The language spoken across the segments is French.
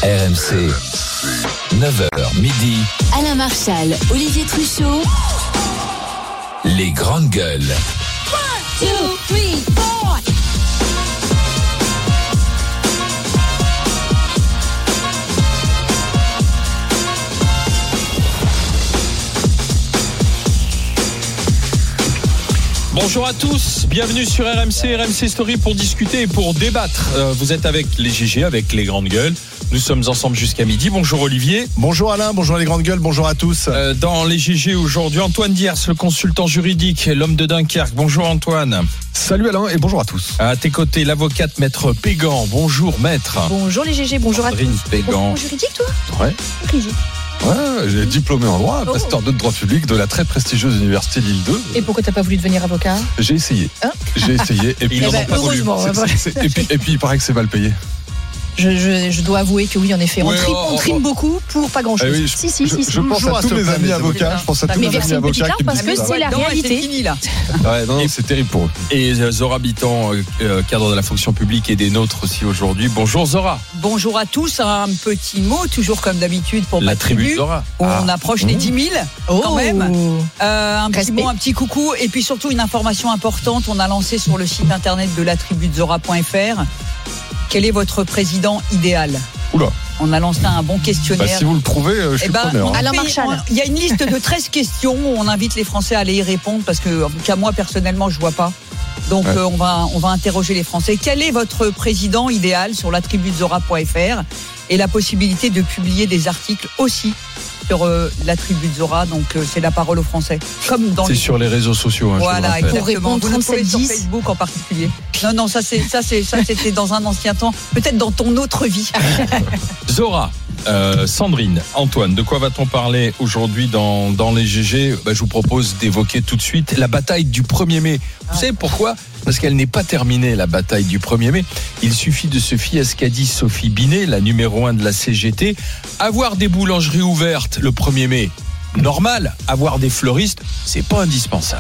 RMC, 9h midi. Alain Marchal, Olivier Truchot. Les grandes gueules. 1, 2, 3, 4. Bonjour à tous, bienvenue sur RMC Story pour discuter et pour débattre. Vous êtes avec les GG, avec les grandes gueules. Nous sommes ensemble jusqu'à midi. Bonjour Olivier. Bonjour Alain, bonjour les grandes gueules, bonjour à tous. Dans les GG aujourd'hui, Antoine Diers, le consultant juridique, l'homme de Dunkerque. Bonjour Antoine. Salut Alain et bonjour à tous. À tes côtés, l'avocate maître Pégan. Bonjour maître. Bonjour les GG, bonjour Sandrine à tous. Pégan. Bon, juridique toi ? Ouais. Juridique. Ouais, j'ai diplômé en droit, pasteur de droit public de la très prestigieuse université Lille 2. Et pourquoi t'as pas voulu devenir avocat ? J'ai essayé. Et puis Ils n'en ont pas voulu. heureusement. Et puis il paraît que c'est mal payé. Je dois avouer que oui, en effet, on trime beaucoup pour pas grand chose. Oui, je pense à tous mes amis avocats. Mais versez une petite larme parce que c'est la réalité. C'est fini là. Ouais, non, c'est terrible pour eux. Et Zora Bitan, cadre de la fonction publique et des nôtres aussi aujourd'hui. Bonjour Zora. Bonjour à tous, un petit mot, toujours comme d'habitude pour La ma tribu de Zora. On approche les 10 000 quand même. Un petit Respect. mot, un petit coucou et puis surtout une information importante. On a lancé sur le site internet de latribudezora.fr. Quel est votre président idéal ? Oula. On a lancé un bon questionnaire. Si vous le trouvez, je suis preneur. Alain Marchal. Il y a une liste de 13 questions où on invite les Français à aller y répondre parce que, en tout cas, moi personnellement, je vois pas. Donc, Ouais. on va interroger les Français. Quel est votre président idéal sur latribudezora.fr et la possibilité de publier des articles aussi sur la tribu de Zora, donc c'est la parole aux Français. Comme dans C'est sur les réseaux sociaux. Hein, voilà, je vous rappelle. exactement. Pour répondre, Vous le trouvez sur 3710. Facebook en particulier. Non, ça c'était dans un ancien temps. Peut-être dans ton autre vie. Zora, Sandrine, Antoine, de quoi va-t-on parler aujourd'hui dans les GG ? Je vous propose d'évoquer tout de suite la bataille du 1er mai. Vous savez pourquoi ? Parce qu'elle n'est pas terminée, la bataille du 1er mai. Il suffit de se fier à ce qu'a dit Sophie Binet, la numéro 1 de la CGT. Avoir des boulangeries ouvertes le 1er mai, normal. Avoir des fleuristes, c'est pas indispensable.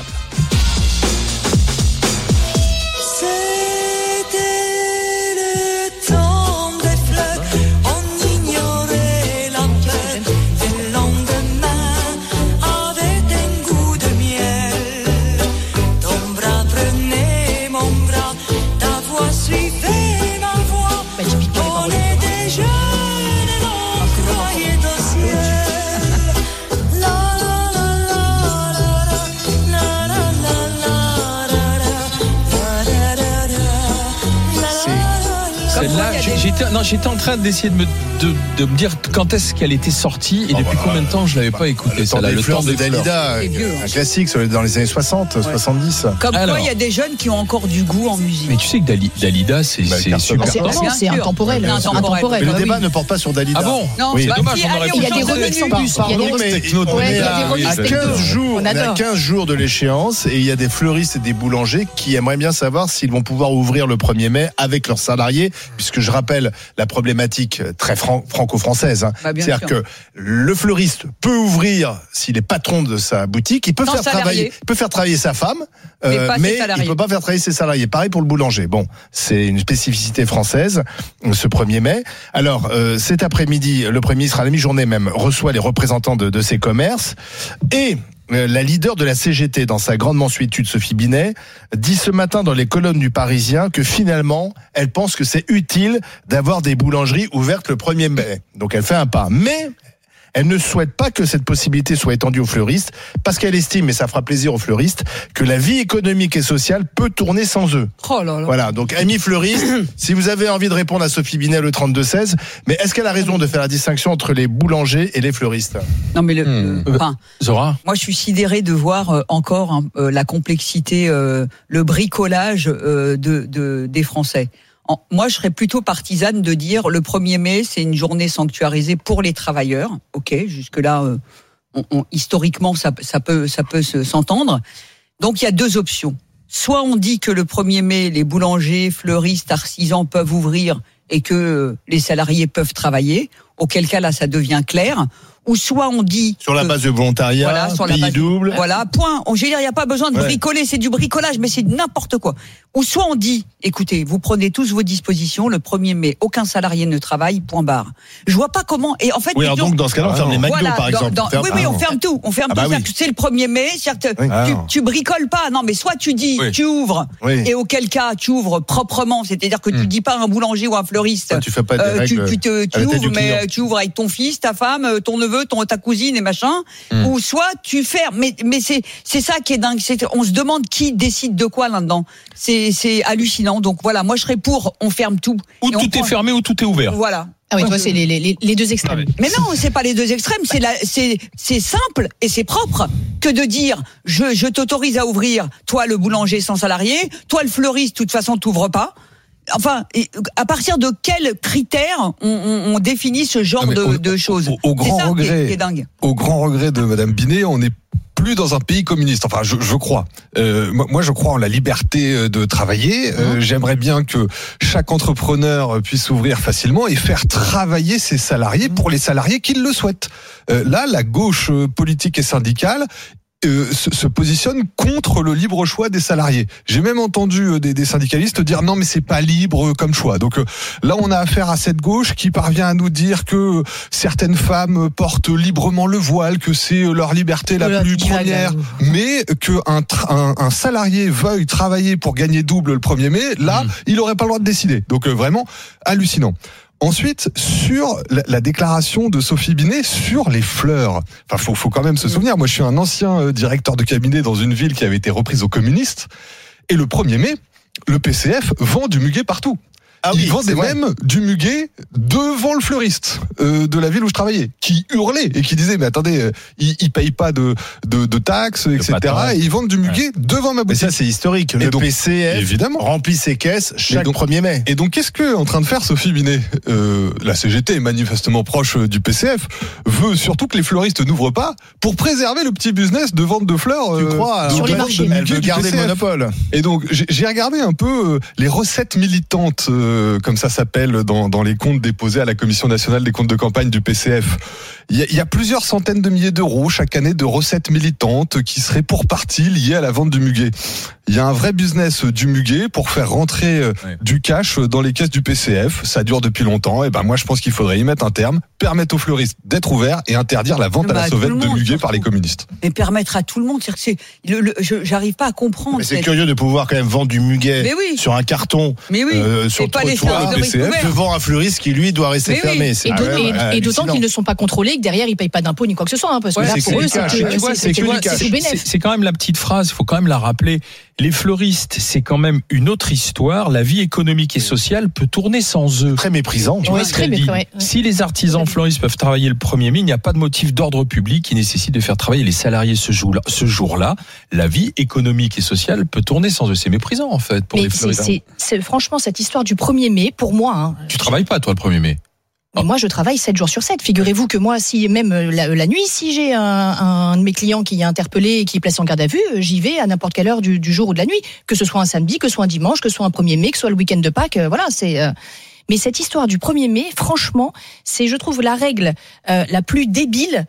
Celle-là, j'étais en train d'essayer de me dire quand est-ce qu'elle était sortie et depuis combien de temps je l'avais pas écoutée. Le temps Celle-là, des fleurs de fleurs. Dalida, C'est vieux, un classique dans les années 60, 70. Comme Alors. quoi, il y a des jeunes qui ont encore du goût en musique. Mais tu sais que Dalida, c'est Cartonne. super. C'est Bien c'est sûr. intemporel. Bien sûr. Mais le bah débat oui. ne porte pas sur Dalida. Ah bon ? Non, Oui. bah, C'est dommage, si, on aurait allez, pu Il y a des change de remixes en minute. plus. Pardon, mais Ouais, il y a des remixes à techno. 15 jours, On on est à adore. 15 jours de l'échéance et il y a des fleuristes et des boulangers qui aimeraient bien savoir s'ils vont pouvoir ouvrir le 1er mai avec leurs salariés, puisque je rappelle la problématique très franco-française. Bah, bien C'est-à-dire sûr. que le fleuriste peut ouvrir s'il est patron de sa boutique, il peut Sans salarié. faire travailler sa femme, Mais pas ses mais salariés. il peut pas faire travailler ses salariés. Pareil pour le boulanger. Bon, c'est une spécificité française, ce 1er mai. Alors, cet après-midi, le Premier ministre, à la mi-journée même, reçoit les représentants de ces commerces et la leader de la CGT, dans sa grande mansuétude, Sophie Binet, dit ce matin dans les colonnes du Parisien que finalement, elle pense que c'est utile d'avoir des boulangeries ouvertes le 1er mai. Donc elle fait un pas. Mais elle ne souhaite pas que cette possibilité soit étendue aux fleuristes parce qu'elle estime, et ça fera plaisir aux fleuristes, que la vie économique et sociale peut tourner sans eux. Oh là là. Voilà, donc amis fleuristes, si vous avez envie de répondre à Sophie Binet le 32-16, mais est-ce qu'elle a raison de faire la distinction entre les boulangers et les fleuristes ? Non, mais enfin, Zora ? moi, je suis sidéré de voir encore la complexité, le bricolage des Français. Moi, je serais plutôt partisane de dire le 1er mai, c'est une journée sanctuarisée pour les travailleurs. Ok, jusque-là, historiquement, ça peut s'entendre. Donc, il y a deux options. Soit on dit que le 1er mai, les boulangers, fleuristes, artisans peuvent ouvrir et que les salariés peuvent travailler, auquel cas là, ça devient clair. où soit on dit sur la base de volontariat, sur la pays base- double. Voilà, point. Je veux dire, il n'y a pas besoin de Ouais. bricoler, c'est du bricolage, mais c'est n'importe quoi. Ou soit on dit, écoutez, vous prenez tous vos dispositions, le 1er mai, aucun salarié ne travaille, point barre. Je vois pas comment, et en fait... Oui, alors disons- donc dans ce cas-là, on ferme les McDo, Voilà, par exemple. oui, on ferme tout. On ferme Ah bah tout. oui. C'est-à-dire que c'est le 1er mai, c'est-à-dire que tu bricoles pas. Non, mais soit tu dis, Oui. tu ouvres, Oui. et auquel cas, tu ouvres proprement, c'est-à-dire que tu dis pas à un boulanger ou un fleuriste, Ça, tu fais pas des règles tu à la tête du ouvres, mais client. tu ouvres avec ton fils, ta femme, ton neveu, ta cousine et machin, ou soit tu fermes. Mais c'est ça qui est dingue. On se demande qui décide de quoi là-dedans. C'est hallucinant. Donc voilà, moi je serais pour, on ferme tout. Ou Et on tout est prend- fermé ou tout est ouvert. Voilà. Ah oui, toi, c'est les deux extrêmes. Mais non, c'est pas les deux extrêmes, c'est simple et c'est propre que de dire je t'autorise à ouvrir, toi le boulanger sans salarié, toi le fleuriste, de toute façon t'ouvres pas. Enfin, à partir de quels critères on définit ce genre de choses? Au grand C'est ça regret, qui est dingue. Au grand regret de Madame Binet, on n'est plus dans un pays communiste. Enfin, je crois. Moi, je crois en la liberté de travailler. J'aimerais bien que chaque entrepreneur puisse ouvrir facilement et faire travailler ses salariés pour les salariés qui le souhaitent. Là, la gauche politique et syndicale se positionne contre le libre choix des salariés. J'ai même entendu des syndicalistes dire non mais c'est pas libre comme choix. Donc là on a affaire à cette gauche qui parvient à nous dire que certaines femmes portent librement le voile, que c'est leur liberté la plus première, mais que un salarié veuille travailler pour gagner double le 1er mai, là il aurait pas le droit de décider. Donc vraiment hallucinant. Ensuite, sur la déclaration de Sophie Binet sur les fleurs. Enfin, faut quand même se souvenir. Moi, je suis un ancien directeur de cabinet dans une ville qui avait été reprise aux communistes. Et le 1er mai, le PCF vend du muguet partout. Ah oui, Ils vendaient même du muguet devant le fleuriste de la ville où je travaillais, qui hurlait et qui disait mais attendez, ils payent pas de taxes, etc. Et ils vendent du muguet devant ma Mais boutique. ça, c'est historique. Le donc, PCF évidemment. remplit ses caisses chaque donc- 1er mai. Et donc, qu'est-ce que est en train de faire Sophie Binet La CGT est manifestement proche du PCF, veut surtout que les fleuristes n'ouvrent pas pour préserver le petit business de vente de fleurs. Tu crois sur les vente marchés. de Elle muguet veut du garder le PCF. monopole. Et donc, j'ai regardé un peu les recettes militantes, comme ça s'appelle dans les comptes déposés à la Commission nationale des comptes de campagne du PCF. Il y a plusieurs centaines de milliers d'euros chaque année de recettes militantes qui seraient pour partie liées à la vente du muguet. Il y a un vrai business du muguet pour faire rentrer du cash dans les caisses du PCF. Ça dure depuis longtemps. Et ben moi, je pense qu'il faudrait y mettre un terme, permettre aux fleuristes d'être ouverts et interdire la vente à la Tout sauvette le de monde, muguet surtout. par les communistes. Mais permettre à tout le monde, c'est-à-dire que j'arrive pas à comprendre. Mais c'est curieux de pouvoir quand même vendre du muguet Mais oui. sur un carton, Mais oui. sur Et pas le les trottoir, services de PCF, devant un fleuriste qui lui doit rester Mais oui. fermé. Et, C'est et hallucinant. d'autant qu'ils ne sont pas contrôlés, que derrière ils payent pas d'impôts ni quoi que ce soit, hein, parce que Ouais, là c'est pour que eux du cash. c'est Tu vois, c'est que du cash. tout bénef. C'est quand même la petite phrase, il faut quand même la rappeler. Les fleuristes, c'est quand même une autre histoire. La vie économique et sociale peut tourner sans eux. Très méprisant. Tu Ouais, vois ce très qu'elle bien, dit. ouais. Si les artisans fleuristes peuvent travailler le 1er mai, il n'y a pas de motif d'ordre public qui nécessite de faire travailler les salariés ce jour-là. La vie économique et sociale peut tourner sans eux. C'est méprisant, en fait, pour Mais les fleuristes. c'est franchement cette histoire du 1er mai, pour moi, hein, Tu travailles pas, toi, le 1er mai. mais moi, je travaille 7 jours sur 7. Figurez-vous que moi, si même la nuit, si j'ai un de mes clients qui est interpellé et qui est placé en garde à vue, j'y vais à n'importe quelle heure du jour ou de la nuit, que ce soit un samedi, que ce soit un dimanche, que ce soit un 1er mai, que ce soit le week-end de Pâques. Voilà, c'est. Mais cette histoire du 1er mai, franchement, c'est, je trouve, la règle la plus débile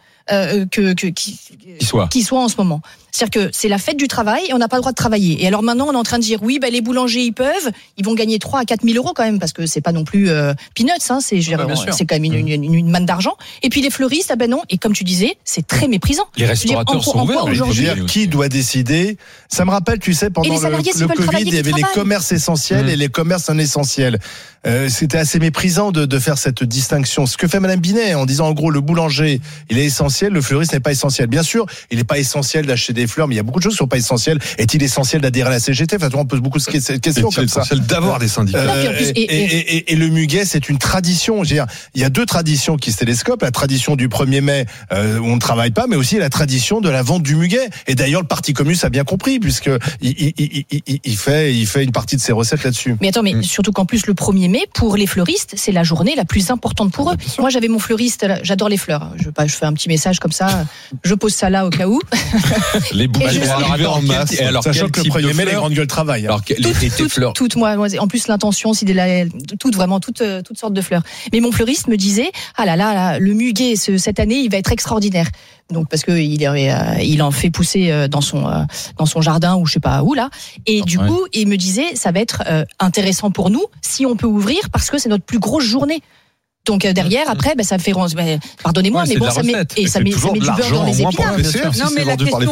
qui soit en ce moment. C'est-à-dire que c'est la fête du travail et on n'a pas le droit de travailler. Et alors maintenant, on est en train de dire, oui, les boulangers, ils vont gagner 3 à 4 000 euros quand même, parce que c'est pas non plus peanuts, hein, c'est quand même une manne d'argent. Et puis les fleuristes, non. Et comme tu disais, c'est très méprisant. Les restaurateurs sont ouverts. Je veux dire, qui doit décider? Ça me rappelle, tu sais, pendant Et les salariés, s'ils le veulent Covid, travailler, il y avait ils les travaillent. commerces essentiels et les commerces non essentiels. C'était assez méprisant de faire cette distinction. Ce que fait Madame Binet en disant en gros le boulanger il est essentiel, le fleuriste n'est pas essentiel. Bien sûr, il n'est pas essentiel d'acheter des fleurs, mais il y a beaucoup de choses qui sont pas essentielles. Est-il essentiel d'adhérer à la CGT? Enfin, on pose beaucoup de questions comme ça. C'est essentiel d'avoir des syndicats. Et le muguet, c'est une tradition. Je veux dire, il y a deux traditions qui se télescopent. La tradition du 1er mai, où on ne travaille pas, mais aussi la tradition de la vente du muguet. Et d'ailleurs, le Parti communiste a bien compris, puisque il fait une partie de ses recettes là-dessus. Mais attends, mais surtout qu'en plus, le 1er mai, pour les fleuristes, c'est la journée la plus importante pour eux. Moi, j'avais mon fleuriste, j'adore les fleurs. Je fais un petit message message comme ça. Je pose ça là au cas où. Les bougies Et je- vont arriver en masse. Et alors, Sachant quel que le type de 1er mai, les fleurs grandes gueules travaillent. Alors, les fleurs. Toutes, moi, en plus l'intention, c'est toutes sortes de fleurs. Mais mon fleuriste me disait, ah là, le muguet cette année, il va être extraordinaire. Donc parce que il en fait pousser dans son jardin ou je sais pas où là. Et du coup, il me disait, ça va être intéressant pour nous si on peut ouvrir parce que c'est notre plus grosse journée. Donc derrière, après, ça me fait, pardonnez-moi, Ouais, mais c'est bon, de la ça met recette. et ça met du beurre dans les épinards. Non, mais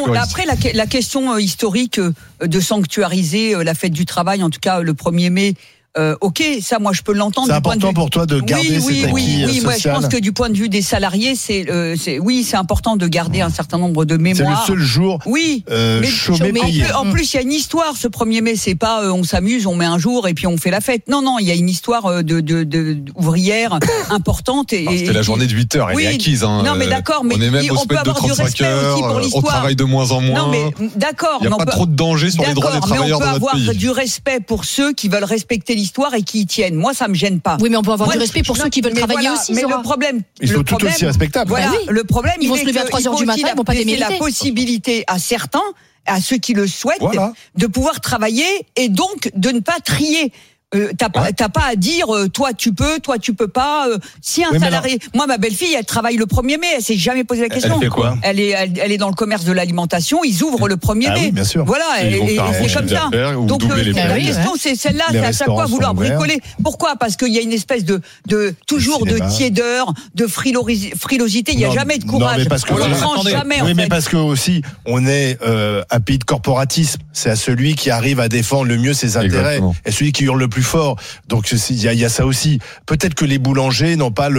la question historique de sanctuariser la fête du travail, en tout cas le 1er mai. Ok, ça, moi, je peux l'entendre. C'est du point de important vue... pour toi de garder cet acquis moi, je social. pense que du point de vue des salariés, c'est important de garder un certain nombre de C'est mémoires. le seul jour chômé payé. En plus, il y a une histoire. Ce 1er mai, c'est pas on s'amuse, on met un jour et puis on fait la fête. Non, il y a une histoire de ouvrière importante. C'était la journée de 8 heures, elle est acquise. Non, mais d'accord, mais on est même au on peut semaine de avoir du 35 respect aussi pour heures, on l'histoire. travaille de moins en moins. Non, mais d'accord. Il n'y a pas trop de danger sur les droits des travailleurs dans notre mais on peut avoir pays. du respect pour ceux qui veulent respecter l'histoire et qui y tiennent. Moi, ça me gêne pas. Oui, mais on peut avoir du respect pour ceux qui veulent travailler aussi. Mais Zora. le problème, Ils sont tout aussi respectables. Voilà, oui. le problème, Ils vont se lever à 3 heures du matin, ils vont pas les laisser la mériter. possibilité à certains, à ceux qui le souhaitent, Voilà. de pouvoir travailler et donc de ne pas trier. T'as pas à dire toi tu peux pas. Si un salarié, moi ma belle-fille elle travaille le 1er mai, elle s'est jamais posé la question. Elle fait quoi ? Elle est dans le commerce de l'alimentation, ils ouvrent le 1er mai. Oui, bien sûr. Voilà, Ils vont et faire un c'est comme ça. Donc la question c'est celle-là, Les c'est à chaque fois restaurants vouloir sont ouverts. bricoler. Pourquoi ? Parce qu'il y a une espèce de toujours de cinéma. tiédeur, de frilosité. Il y a jamais de courage. Non, mais parce que On ne tranche jamais. oui, en mais fait. parce que aussi, on est un pays de corporatisme. C'est à celui qui arrive à défendre le mieux ses intérêts Exactement. et celui qui hurle le plus fort. Donc il y a ça aussi. Peut-être que les boulangers n'ont pas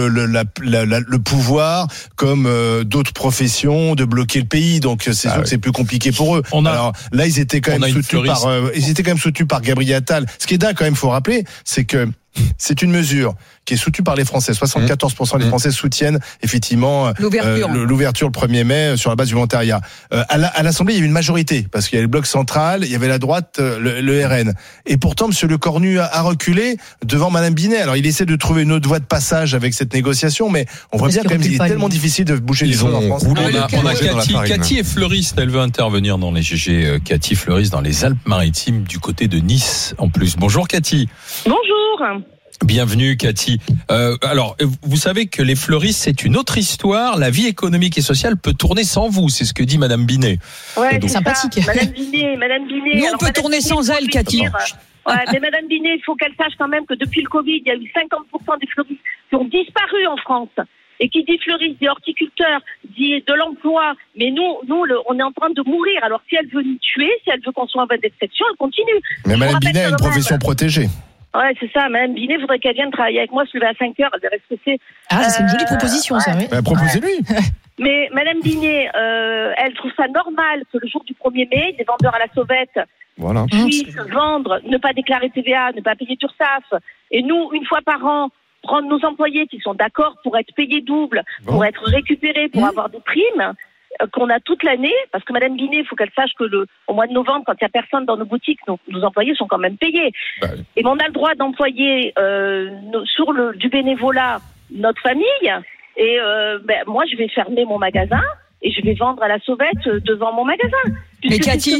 le pouvoir, comme d'autres professions, de bloquer le pays. Donc c'est sûr que c'est plus compliqué pour eux. Alors là, ils étaient quand même soutenus par Gabriel Attal. Ce qui est dingue quand même, faut rappeler, c'est que c'est une mesure qui est soutenue par les Français. 74% des Français soutiennent effectivement l'ouverture le 1er mai sur la base du volontariat. À l'Assemblée, il y avait une majorité parce qu'il y avait le bloc central, il y avait la droite, le RN. Et pourtant, M. Lecornu a reculé devant Mme Binet. Alors, il essaie de trouver une autre voie de passage avec cette négociation, mais on voit bien quand même qu'il est tellement difficile de bouger les choses en France. On a Cathy est fleuriste, elle veut intervenir dans les GG. Cathy fleuriste dans les Alpes-Maritimes du côté de Nice en plus. Bonjour Cathy. Bonjour. Bienvenue Cathy. Alors, vous savez que les fleuristes, c'est une autre histoire. La vie économique et sociale peut tourner sans vous, c'est ce que dit Madame Binet. Ouais, c'est sympathique. Madame Binet. Nous, on peut tourner sans elle, Cathy. Ouais, mais Madame Binet, il faut qu'elle sache quand même que depuis le Covid, il y a eu 50% des fleuristes qui ont disparu en France. Et qui dit fleuriste, dit horticulteur, dit de l'emploi. Mais nous, on est en train de mourir. Alors, si elle veut nous tuer, si elle veut qu'on soit en voie d'exception, elle continue. Mais Mme Binet a une profession protégée. Ouais, c'est ça. Madame Binet, il faudrait qu'elle vienne travailler avec moi, se lever à 5 heures, elle verrait ce que c'est. Ah, c'est une jolie proposition, ça, oui. Proposez-lui. Mais Madame Binet, elle trouve ça normal que le jour du 1er mai, des vendeurs à la sauvette puissent vendre, ne pas déclarer TVA, ne pas payer d'URSSAF. Et nous, une fois par an, prendre nos employés qui sont d'accord pour être payés double, pour être récupérés, pour avoir des primes qu'on a toute l'année, parce que Madame Binet, il faut qu'elle sache que au mois de novembre, quand il n'y a personne dans nos boutiques, nos employés sont quand même payés. Et on a le droit d'employer sur du bénévolat notre famille. Et moi, je vais fermer mon magasin et je vais vendre à la sauvette devant mon magasin. Mais Cathy,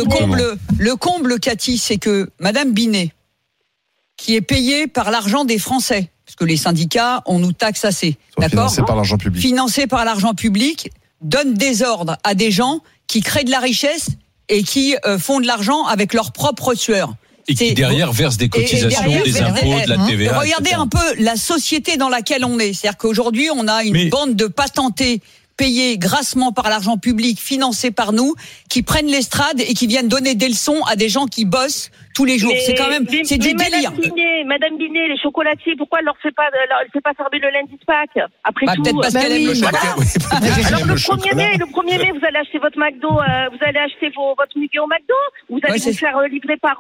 le comble, Cathy, c'est que Madame Binet, qui est payée par l'argent des Français, parce que les syndicats, on nous taxe assez, d'accord ? Financés par l'argent public. Financés par l'argent public, donne des ordres à des gens qui créent de la richesse et qui font de l'argent avec leur propre sueur. Et qui derrière versent des cotisations, des impôts, de la TVA. Regardez un peu la société dans laquelle on est. C'est-à-dire qu'aujourd'hui, on a une bande de patentés payés grassement par l'argent public, financés par nous, qui prennent l'estrade et qui viennent donner des leçons à des gens qui bossent tous les jours. C'est quand même, c'est du délire. Madame Binet, les chocolatiers, pourquoi elle leur fait pas servir le lundi de Pâques? Après tout. Peut-être parce qu'elle aime le chocolat. Alors le 1er mai, vous allez acheter votre McDo, vous allez acheter votre muguet au McDo, vous allez vous faire livrer par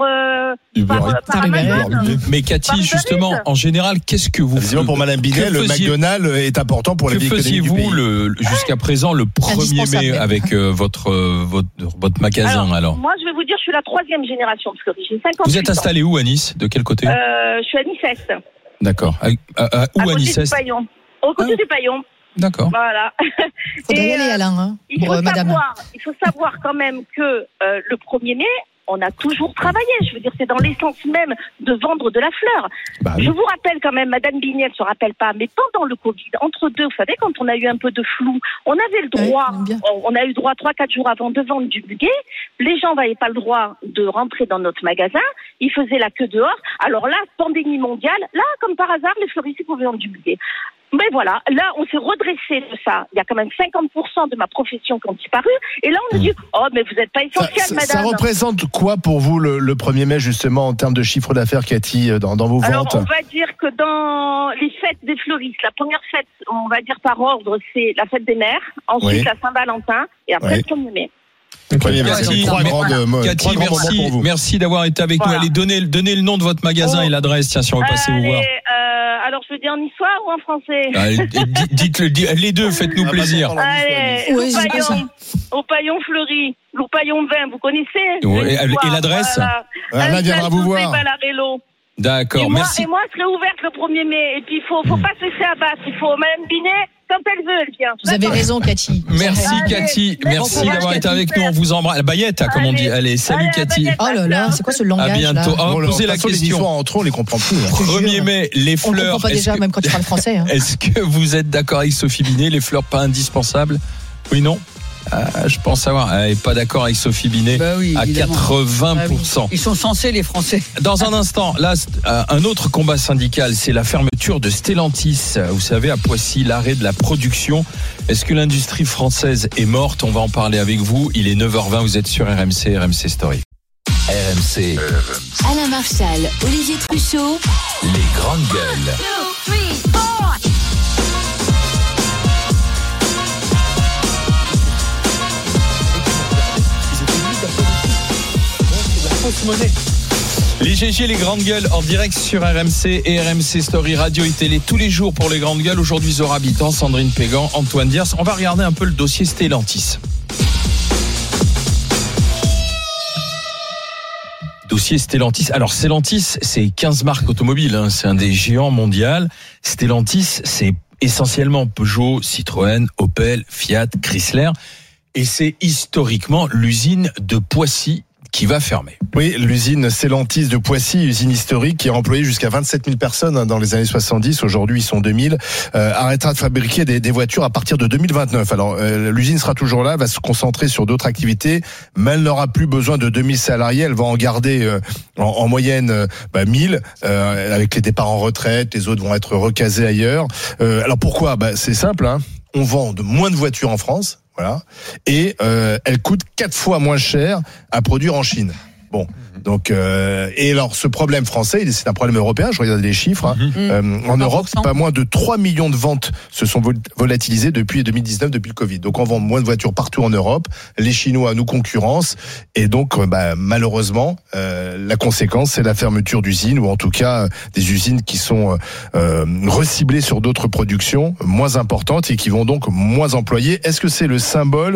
Amazon. Mais Cathy, justement, en général, qu'est-ce que vous faites? Pour Madame Binet, le McDonald's est important pour la vie économique du pays. Que faisiez-vous jusqu'à présent le 1er mai avec votre magasin? Alors moi, je vais vous dire, je suis la 3e génération de fleuristes. J'ai 58 ans. Vous êtes installé où à Nice? De quel côté? Je suis à Nice-Est. D'accord. Où à Nice-Est? Au côté du Paillon. D'accord. Voilà. Faudrait y aller, Alain, hein, Il pour madame. faut savoir quand même que le 1er mai, on a toujours travaillé. Je veux dire, c'est dans l'essence même de vendre de la fleur. Bah oui. Je vous rappelle quand même, Madame Bignet ne se rappelle pas, mais pendant le Covid, entre deux, vous savez, quand on a eu un peu de flou, on avait le droit, on a eu le droit 3-4 jours avant de vendre du muguet. Les gens n'avaient pas le droit de rentrer dans notre magasin. Ils faisaient la queue dehors. Alors là, pandémie mondiale, là, comme par hasard, les fleuristes pouvaient vendre du muguet. Mais voilà, là, on s'est redressé de ça. Il y a quand même 50% de ma profession qui ont disparu. Et là, on nous dit, oh, mais vous n'êtes pas essentiel, madame. Ça représente quoi pour vous le 1er mai, justement, en termes de chiffre d'affaires, Cathy, dans vos ventes? Alors, on va dire que dans les fêtes des fleuristes, la première fête, on va dire par ordre, c'est la fête des mères. Ensuite, la Saint-Valentin. Et après, le 1er mai. Cathy, merci d'avoir été avec nous. Allez, donnez le nom de votre magasin et l'adresse, tiens, si on veut passer vous voir. Alors, je veux dire en histoire ou en français? Dites-le, les deux, faites-nous plaisir. Allez, Lourpaillon Fleuri, Lourpaillon Vin, vous connaissez? Et l'adresse? Alain viendra vous voir. D'accord, merci. Et moi, je serai ouverte le 1er mai. Et puis, il faut pas se laisser abattre. Il faut, Madame Binet, quand elle veut, elle vient. Vous avez raison, Cathy. Merci, Cathy. Merci d'avoir été avec nous. On vous embrasse. La baguette, comme on dit. Allez, salut, Cathy. Oh là là, c'est quoi ce langage? À bientôt. On va poser la question. Entre eux, on les comprend plus. 1er mai, les fleurs. On comprend pas déjà, même quand tu parles français. Hein. Est-ce que vous êtes d'accord avec Sophie Binet? Les fleurs pas indispensables? Oui, non? Je pense savoir. Elle n'est pas d'accord avec Sophie Binet à 80%. Ils sont censés, les Français. Dans un instant, là, un autre combat syndical, c'est la fermeture de Stellantis. Vous savez, à Poissy, l'arrêt de la production. Est-ce que l'industrie française est morte? On va en parler avec vous. Il est 9h20, vous êtes sur RMC Story. RMC. Alain Marchal, Olivier Truchot. Les grandes gueules. 2, 3, 4. Les GG, les grandes gueules, en direct sur RMC et RMC Story Radio et Télé tous les jours pour les grandes gueules. Aujourd'hui, Zora Habitant, Sandrine Pégan, Antoine Diers. On va regarder un peu le dossier Stellantis. Dossier Stellantis. Alors, Stellantis, c'est 15 marques automobiles. Hein. C'est un des géants mondiaux. Stellantis, c'est essentiellement Peugeot, Citroën, Opel, Fiat, Chrysler. Et c'est historiquement l'usine de Poissy qui va fermer. Oui, l'usine Stellantis de Poissy, usine historique qui a employé jusqu'à 27 000 personnes dans les années 70. Aujourd'hui, ils sont 2000. Arrêtera de fabriquer des voitures à partir de 2029. Alors, l'usine sera toujours là, va se concentrer sur d'autres activités, mais elle n'aura plus besoin de 2000 salariés. Elle va en garder en moyenne 1000 avec les départs en retraite. Les autres vont être recasés ailleurs. Alors pourquoi? C'est simple, hein. On vend moins de voitures en France. Voilà. Et elle coûte 4 fois moins cher à produire en Chine. Bon, donc et alors ce problème français, c'est un problème européen. Je regarde les chiffres. En Europe, pas moins de 3 millions de ventes se sont volatilisées depuis 2019, depuis le Covid. Donc on vend moins de voitures partout en Europe. Les Chinois nous concurrencent et donc malheureusement la conséquence c'est la fermeture d'usines ou en tout cas des usines qui sont reciblées sur d'autres productions moins importantes et qui vont donc moins employer. Est-ce que c'est le symbole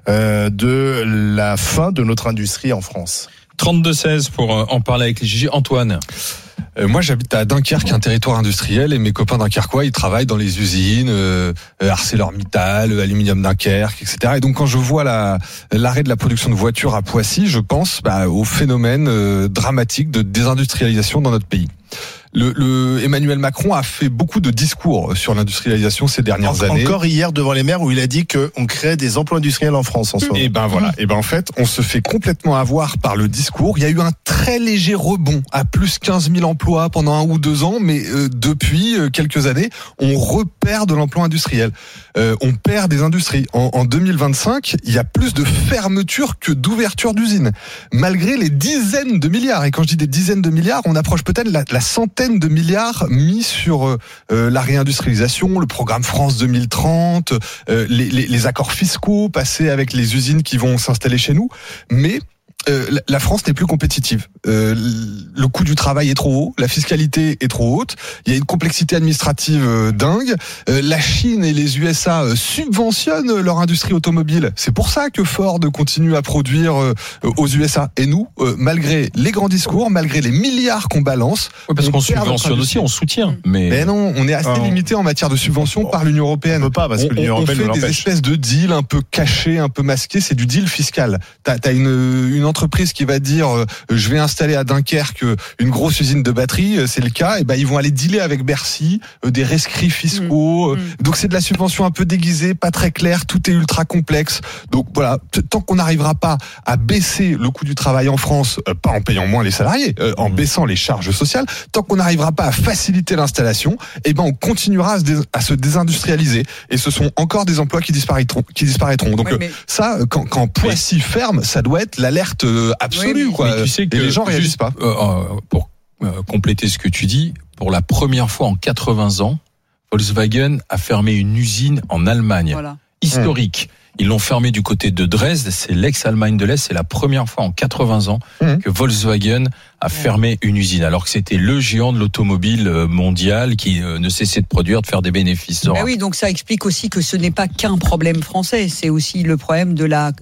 de la fin de notre industrie en France? 32-16 pour en parler avec les GG. Antoine. Moi, j'habite à Dunkerque, un territoire industriel, et mes copains dunkerquois, ils travaillent dans les usines ArcelorMittal, Aluminium Dunkerque, etc. Et donc, quand je vois l'arrêt de la production de voitures à Poissy, je pense au phénomène dramatique de désindustrialisation dans notre pays. Emmanuel Macron a fait beaucoup de discours sur l'industrialisation ces dernières années. Encore hier devant les maires où il a dit qu'on crée des emplois industriels en France en ce moment. Et voilà. Et en fait, on se fait complètement avoir par le discours. Il y a eu un très léger rebond à plus 15 000 emplois pendant 1 ou 2 ans, mais depuis quelques années, on repère de l'emploi industriel. On perd des industries. En 2025, il y a plus de fermetures que d'ouvertures d'usines, malgré les dizaines de milliards. Et quand je dis des dizaines de milliards, on approche peut-être la centaine de milliards mis sur la réindustrialisation, le programme France 2030, les accords fiscaux passés avec les usines qui vont s'installer chez nous. Mais la France n'est plus compétitive. Le coût du travail est trop haut, la fiscalité est trop haute, il y a une complexité administrative dingue. La Chine et les USA subventionnent leur industrie automobile. C'est pour ça que Ford continue à produire aux USA. Et nous, malgré les grands discours, malgré les milliards qu'on balance... Oui, parce qu'on subventionne aussi, on soutient. Mais non, on est assez limité en matière de subvention par l'Union européenne. On peut pas, parce que l'Union européenne on fait des espèces de deals un peu cachés, un peu masqués. C'est du deal fiscal. T'as une entreprise qui va dire je vais installer à Dunkerque une grosse usine de batterie, c'est le cas, et ben ils vont aller dealer avec Bercy des rescrits fiscaux. Donc c'est de la subvention un peu déguisée, pas très claire, tout est ultra complexe. Donc voilà, tant qu'on n'arrivera pas à baisser le coût du travail en France, pas en payant moins les salariés, en baissant les charges sociales, tant qu'on n'arrivera pas à faciliter l'installation, et ben on continuera à se désindustrialiser, et ce sont encore des emplois qui disparaîtront. Donc ça, quand Poissy ferme, ça doit être l'alerte absolue, quoi. Mais tu sais que et les gens réalisent pas. Pour compléter ce que tu dis, pour la première fois en 80 ans, Volkswagen a fermé une usine en Allemagne. Voilà. Historique. Ils l'ont fermé du côté de Dresde, c'est l'ex-Allemagne de l'Est, c'est la première fois en 80 ans que Volkswagen a fermé une usine, alors que c'était le géant de l'automobile mondial qui ne cessait de produire, de faire des bénéfices. Ben oui, donc ça explique aussi que ce n'est pas qu'un problème français, c'est aussi le problème de la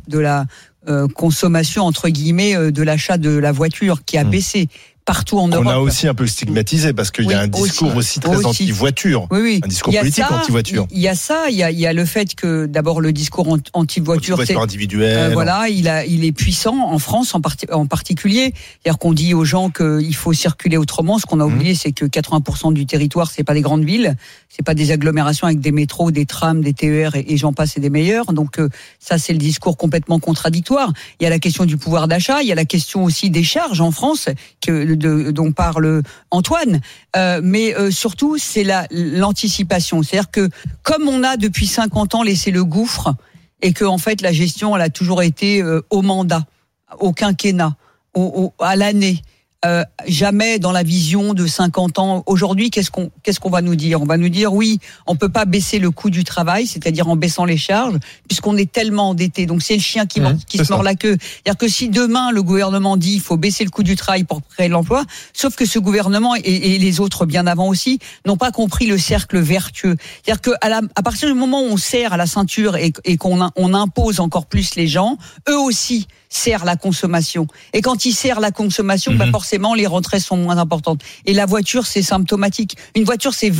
consommation, entre guillemets, de l'achat de la voiture qui a baissé partout en Europe. On a aussi un peu stigmatisé parce qu'il y a un discours aussi très anti-voiture. Oui. Un discours politique anti-voiture. Il y a ça, il y a le fait que d'abord le discours anti-voiture, c'est individuel. Voilà, il est puissant en France en particulier. C'est-à-dire qu'on dit aux gens qu'il faut circuler autrement. Ce qu'on a oublié, c'est que 80% du territoire, c'est pas des grandes villes, c'est pas des agglomérations avec des métros, des trams, des TER et j'en passe et des meilleurs. Donc ça, c'est le discours complètement contradictoire. Il y a la question du pouvoir d'achat, il y a la question aussi des charges en France dont parle Antoine, mais surtout c'est l'anticipation. C'est-à-dire que comme on a depuis 50 ans laissé le gouffre et que en fait la gestion elle a toujours été au mandat, au quinquennat, à l'année. Jamais dans la vision de 50 ans. Aujourd'hui, qu'est-ce qu'on va nous dire ? On va nous dire oui, on peut pas baisser le coût du travail, c'est-à-dire en baissant les charges, puisqu'on est tellement endetté. Donc c'est le chien qui se mord la queue. C'est-à-dire que si demain le gouvernement dit il faut baisser le coût du travail pour créer de l'emploi, sauf que ce gouvernement et les autres bien avant aussi n'ont pas compris le cercle vertueux. C'est-à-dire que à partir du moment où on serre à la ceinture et qu'on impose encore plus les gens, eux aussi serrent la consommation. Et quand ils serrent la consommation, forcément les rentrées sont moins importantes. Et la voiture, c'est symptomatique. Une voiture, c'est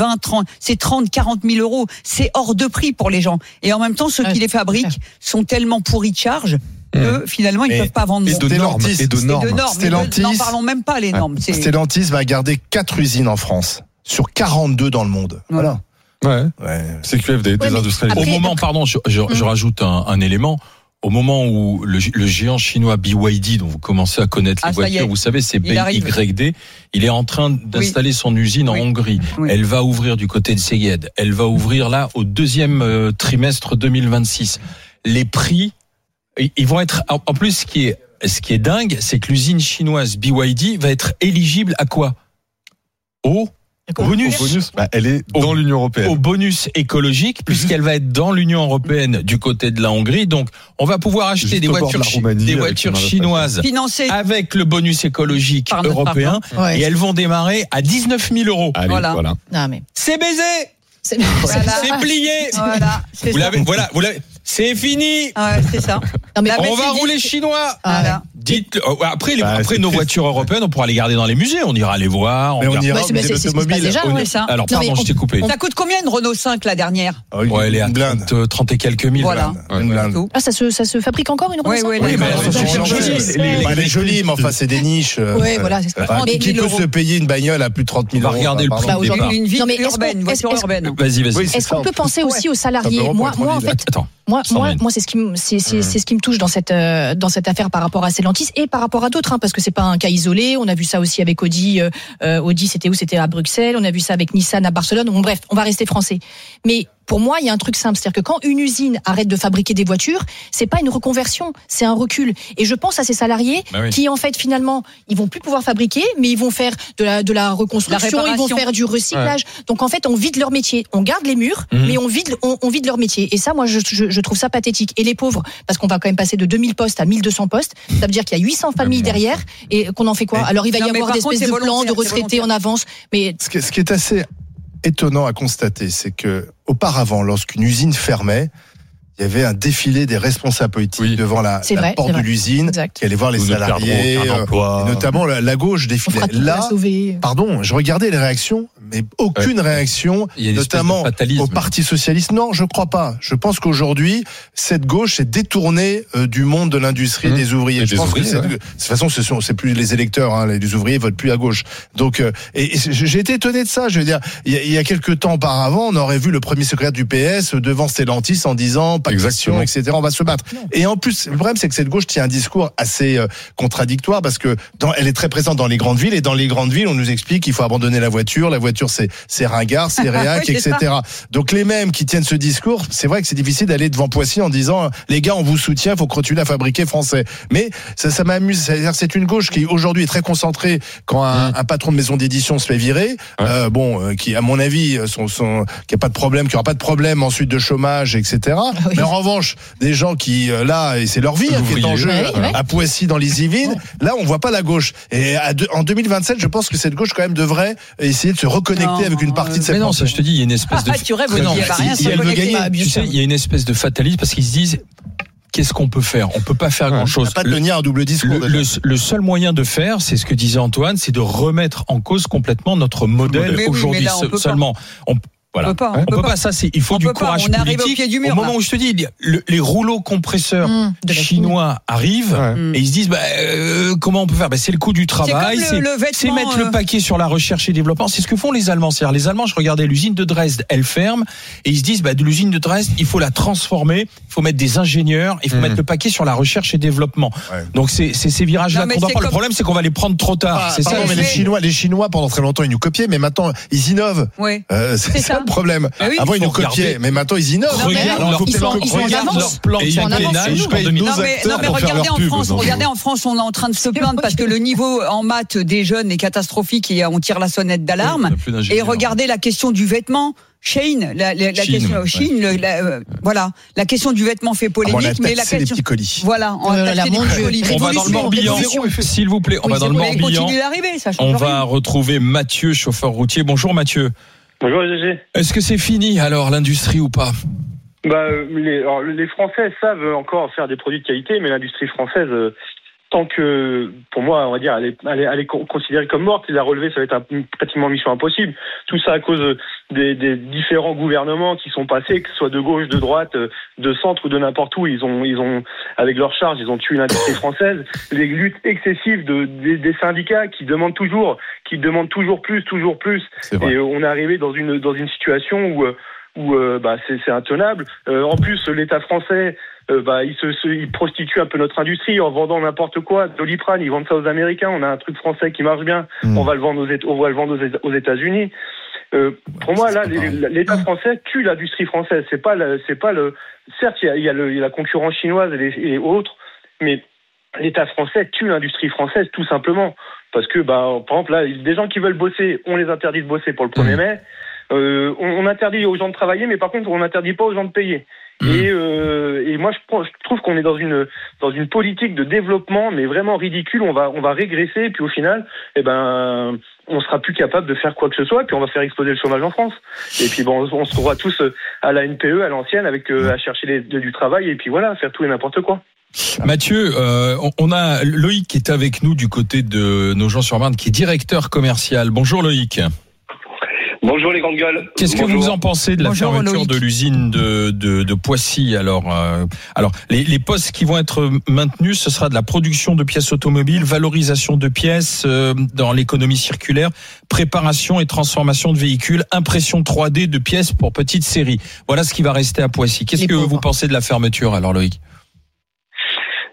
30, 40 000 euros. C'est hors de prix pour les gens. Et en même temps, ceux qui les fabriquent sont tellement pourris de charges que finalement, ils ne peuvent pas vendre. Et de normes. Stellantis, n'en parlons même pas, les normes. Stellantis va garder 4 usines en France sur 42 dans le monde. Voilà. Ouais. CQF des industriels. Au moment, pardon, je rajoute un élément. Au moment où le géant chinois BYD, dont vous commencez à connaître les voitures, vous savez, c'est BYD, il est en train d'installer son usine en Hongrie. Oui. Elle va ouvrir du côté de Szeged. Elle va ouvrir là au deuxième trimestre 2026. Les prix, ils vont être, en plus, ce qui est dingue, c'est que l'usine chinoise BYD va être éligible à quoi? Au bonus. Elle est dans l'Union européenne. Au bonus écologique, puisqu'elle va être dans l'Union européenne du côté de la Hongrie. Donc, on va pouvoir acheter des voitures chinoises avec le bonus écologique européen. Et elles vont démarrer à 19 000 euros. Allez, voilà. Non, mais... C'est baisé! C'est plié! Vous l'avez. C'est fini. C'est ça. Non, mais on va rouler chinois. Dites. Après nos voitures européennes, on pourra les garder dans les musées. On ira les voir. On ira. C'est l'automobile. Alors pardon, je t'ai coupé. Ça coûte combien une Renault 5 la dernière? Elle est à 30 et quelques mille. Voilà. Ça se fabrique encore une Renault 5? Oui, elle est jolie, mais enfin c'est des niches. Oui, voilà, c'est ça. Qui peut se payer une bagnole à plus de 30 000 euros? Regardez le prix. Aujourd'hui, une ville urbaine, voiture urbaine. Vas-y. Est-ce qu'on peut penser aussi aux salariés? Moi, en fait. Moi, c'est ce qui me touche dans cette affaire par rapport à Stellantis et par rapport à d'autres, parce que c'est pas un cas isolé. On a vu ça aussi avec Audi. Audi, c'était où? C'était à Bruxelles. On a vu ça avec Nissan à Barcelone. Bon, bref, on va rester français. Mais pour moi, il y a un truc simple, c'est-à-dire que quand une usine arrête de fabriquer des voitures, c'est pas une reconversion, c'est un recul. Et je pense à ces salariés qui, en fait, finalement, ils vont plus pouvoir fabriquer, mais ils vont faire de la reconstruction, ils vont faire du recyclage. Donc, en fait, on vide leur métier. On garde les murs, mais on vide leur métier. Et ça, moi, je trouve ça pathétique. Et les pauvres, parce qu'on va quand même passer de 2000 postes à 1200 postes, ça veut dire qu'il y a 800 familles derrière, et qu'on en fait quoi? Alors, il va y avoir des espèces de plans de retraités en avance, mais ce qui est assez étonnant à constater, c'est que auparavant, lorsqu'une usine fermait, il y avait un défilé des responsables politiques devant la porte de l'usine, qui allaient voir les salariés, et notamment la gauche défilait. Là, je regardais les réactions, mais aucune réaction, notamment au Parti socialiste. Non, je crois pas. Je pense qu'aujourd'hui, cette gauche est détournée du monde de l'industrie des ouvriers. Je pense que de toute façon, c'est plus les électeurs, les ouvriers votent plus à gauche. Donc, et j'ai été étonné de ça. Je veux dire, il y a quelques temps auparavant, on aurait vu le premier secrétaire du PS devant Stellantis en disant exactement, etc. On va se battre. Et en plus, le problème, c'est que cette gauche tient un discours assez contradictoire parce que elle est très présente dans les grandes villes, et dans les grandes villes, on nous explique qu'il faut abandonner la voiture c'est ringard, c'est réac, etc. Donc les mêmes qui tiennent ce discours, c'est vrai que c'est difficile d'aller devant Poissy en disant les gars, on vous soutient, faut continuer à fabriquer français. Mais ça m'amuse, c'est-à-dire c'est une gauche qui aujourd'hui est très concentrée quand un patron de maison d'édition se fait virer, qui à mon avis qui a pas de problème, qui aura pas de problème ensuite de chômage, etc. Mais en revanche, des gens qui là, et c'est leur vie qui est en jeu à Poissy dans les Yvelines, là on voit pas la gauche. Et en 2027, je pense que cette gauche quand même devrait essayer de se reconnecter avec une partie de cette. Mais non, ça je te dis, il y a une espèce de. Tu rêves, tu sais, il y a une espèce de fatalisme parce qu'ils se disent. Qu'est-ce qu'on peut faire? On peut pas faire grand-chose. Pas tenir un double discours. Le seul moyen de faire, c'est ce que disait Antoine, c'est de remettre en cause complètement notre modèle aujourd'hui. Seulement, voilà. On peut pas. Ça, il faut du courage politique. Au moment où je te dis, les rouleaux compresseurs chinois arrivent et ils se disent, comment on peut faire? C'est le coût du travail, c'est mettre le paquet sur la recherche et développement. C'est ce que font les Allemands. C'est-à-dire, les Allemands, je regardais l'usine de Dresde, elle ferme et ils se disent, de l'usine de Dresde, il faut la transformer, il faut mettre des ingénieurs, il faut mettre le paquet sur la recherche et développement. Donc c'est ces virages-là qu'on doit prendre. Le problème, c'est qu'on va les prendre trop tard. C'est ça. Mais les Chinois, pendant très longtemps, ils nous copiaient, mais maintenant, ils innovent. C'est ça le problème. Avant, ils nous copiaient, mais maintenant, ils innovent. Regarde leur plan quinquennal. Mais regardez en France, on est en train de se plaindre parce que le niveau en maths des jeunes est catastrophique et on tire la sonnette d'alarme. Et regardez la question du vêtement. Shein, la question la question du vêtement fait polémique, mais la question les petits colis. Voilà, on va taxer les petits colis. On va dans le Morbihan, s'il vous plaît. On va dans le Morbihan. On va retrouver Mathieu, chauffeur routier. Bonjour Mathieu. Bonjour GG. Est-ce que c'est fini alors l'industrie ou pas? Les Français savent encore faire des produits de qualité, mais l'industrie française, tant que, pour moi, on va dire, elle est considérée comme morte, la relever, ça va être pratiquement mission impossible. Tout ça à cause des différents gouvernements qui sont passés, que ce soit de gauche, de droite, de centre ou de n'importe où. Ils ont, avec leur charge, ils ont tué l'industrie française. Les luttes excessives des syndicats qui demandent toujours plus. Et on est arrivé dans une situation où c'est intenable. En plus, l'État français, il prostitue un peu notre industrie en vendant n'importe quoi. Doliprane, ils vendent ça aux Américains. On a un truc français qui marche bien. On va le vendre aux États-Unis. Pour moi, là, l'État français tue l'industrie française. C'est pas certes, il y a la concurrence chinoise et autres, mais l'État français tue l'industrie française tout simplement. Parce que, par exemple, là, des gens qui veulent bosser, on les interdit de bosser pour le 1er mai. On interdit aux gens de travailler, mais par contre, on n'interdit pas aux gens de payer. Et moi, je trouve qu'on est dans une politique de développement, mais vraiment ridicule. On va régresser, et puis au final, on sera plus capable de faire quoi que ce soit, et puis on va faire exploser le chômage en France. Et puis on se retrouvera tous à la NPE, à l'ancienne, avec à chercher du travail, et puis voilà, faire tout et n'importe quoi. Mathieu, on a Loïc qui est avec nous du côté de Nogent-sur-Marne, qui est directeur commercial. Bonjour Loïc. Bonjour les grandes gueules. Qu'est-ce que vous en pensez de la fermeture de l'usine de Poissy? Alors les postes qui vont être maintenus, ce sera de la production de pièces automobiles, valorisation de pièces dans l'économie circulaire, préparation et transformation de véhicules, impression 3D de pièces pour petite série. Voilà ce qui va rester à Poissy. Qu'est-ce que vous pensez de la fermeture alors Loïc?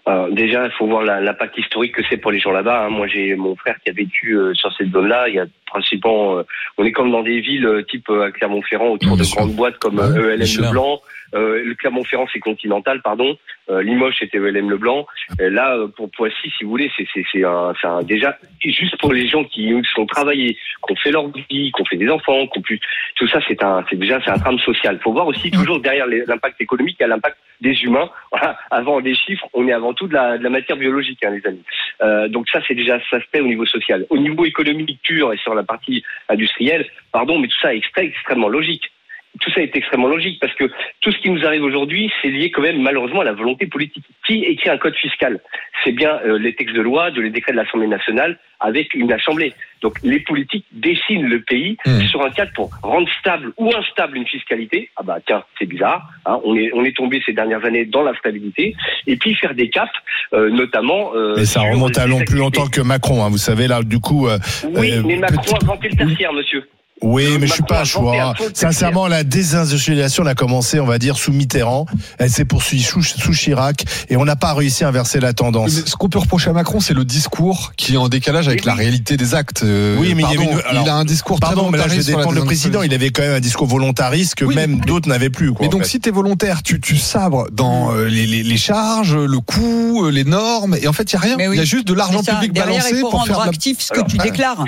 Déjà, il faut voir l'impact historique que c'est pour les gens là-bas. Moi, j'ai mon frère qui a vécu sur cette zone-là. Il y a principalement, on est comme dans des villes type à Clermont-Ferrand autour de grandes boîtes comme ELM Leblanc. Le Clermont-Ferrand c'est Continental, pardon. Limoges c'était ELM Leblanc. Là pour Poissy, si vous voulez, c'est un déjà juste pour les gens qui ont travaillé, qui ont fait leur vie, qui ont fait des enfants, qui ont pu tout ça, c'est un drame social. Faut voir aussi toujours derrière l'impact économique, il y a l'impact des humains. Voilà. Avant des chiffres, on est avant tout de la matière biologique, les amis. Donc ça, c'est déjà ça se fait au niveau social. Au niveau économique pur et sur la partie industrielle, pardon, mais tout ça est extrêmement logique. Tout ça est extrêmement logique parce que tout ce qui nous arrive aujourd'hui, c'est lié quand même malheureusement à la volonté politique. Qui écrit un code fiscal ? C'est bien les textes de loi, les décrets de l'Assemblée nationale avec une assemblée. Donc les politiques dessinent le pays sur un cadre pour rendre stable ou instable une fiscalité. Ah bah tiens, c'est bizarre. Hein, on est tombé ces dernières années dans l'instabilité. Et puis faire des caps, notamment. Mais ça remonte à plus longtemps que Macron. Hein, vous savez là, du coup. Oui, mais Macron a inventé le tertiaire, monsieur. Oui, mais je suis pas à choix. Sincèrement, la désindustrialisation a commencé, on va dire, sous Mitterrand. Elle s'est poursuivie sous Chirac, et on n'a pas réussi à inverser la tendance. Mais ce qu'on peut reprocher à Macron, c'est le discours qui est en décalage avec la réalité des actes. Oui, mais il a un discours très mais là, je vais défendre le président. Il avait quand même un discours volontariste que même d'autres n'avaient plus. Quoi, mais donc, si t'es volontaire, tu sabres dans les charges, le coût, les normes, et en fait, il y a rien. Il y a juste de l'argent public balancé pour rendre actif ce que tu déclares.